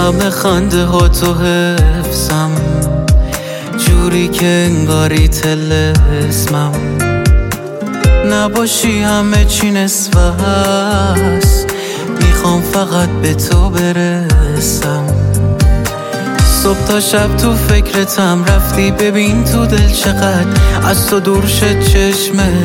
همه خنده ها تو حفظم، جوری که انگاری طلسمم. نباشی همه چی نصف هست، میخوام فقط به تو برسم. صبح تا شب تو فکرتم، رفتی ببین تو دل چقدر از تو دور شد چشمت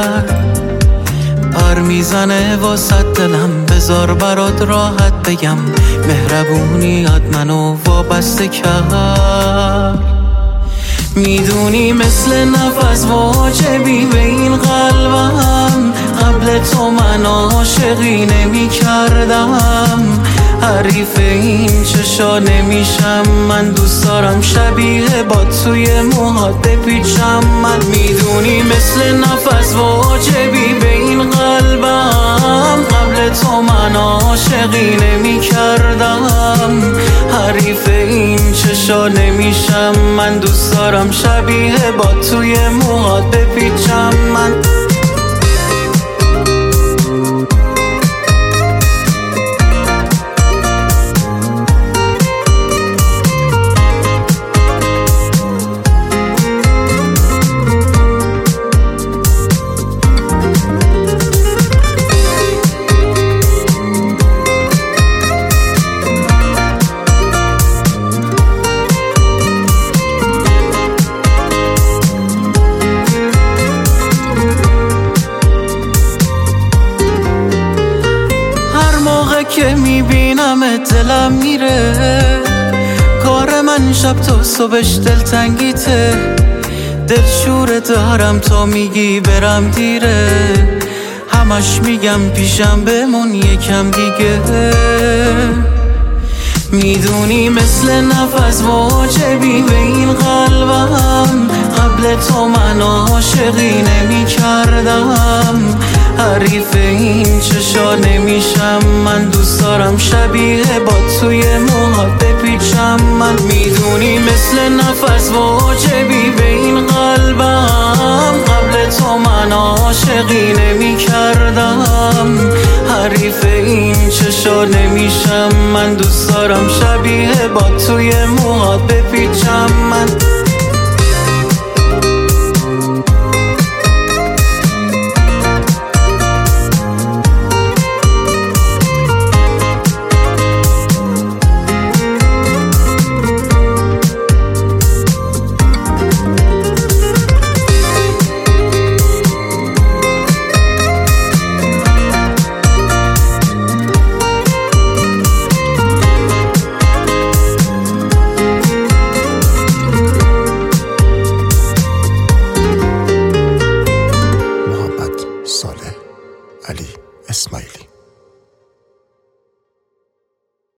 پر میزنه واسه دلم. بذار برات راحت بگم، مهربونیات منو وابسته کرد. میدونی مثل نفس واجبی به این قلبم، قبل تو من عاشقی نمی کردم. حریف این چشا نمیشم، من دوست دارم شبیه با توی موهات بپیچم. من میدونی مثل نفس واجبی به این قلبم، قبل تو من عاشقی نمی کردم. حریف این چشا نمیشم، من دوست دارم شبیه با توی موهات بپیچم. من که میبینم دلم میره، کار من شب تا صبحش دلتنگیته. دلشوره دارم تا میگی برم دیره، همش میگم پیشم بمون یکم دیگه. میدونی مثل نفس واجبی به این قلبم، قبل تو من عاشقی نمی کردم. حریف این چشا نمیشم، من دوست دارم شبیه با توی موهات بپیچم. من میدونی مثل نفس واجبی به این قلبم، قبل تو من عاشقی نمی کردم. حریف این چشا نمیشم، من دوست دارم شبیه با توی موهات بپیچم. من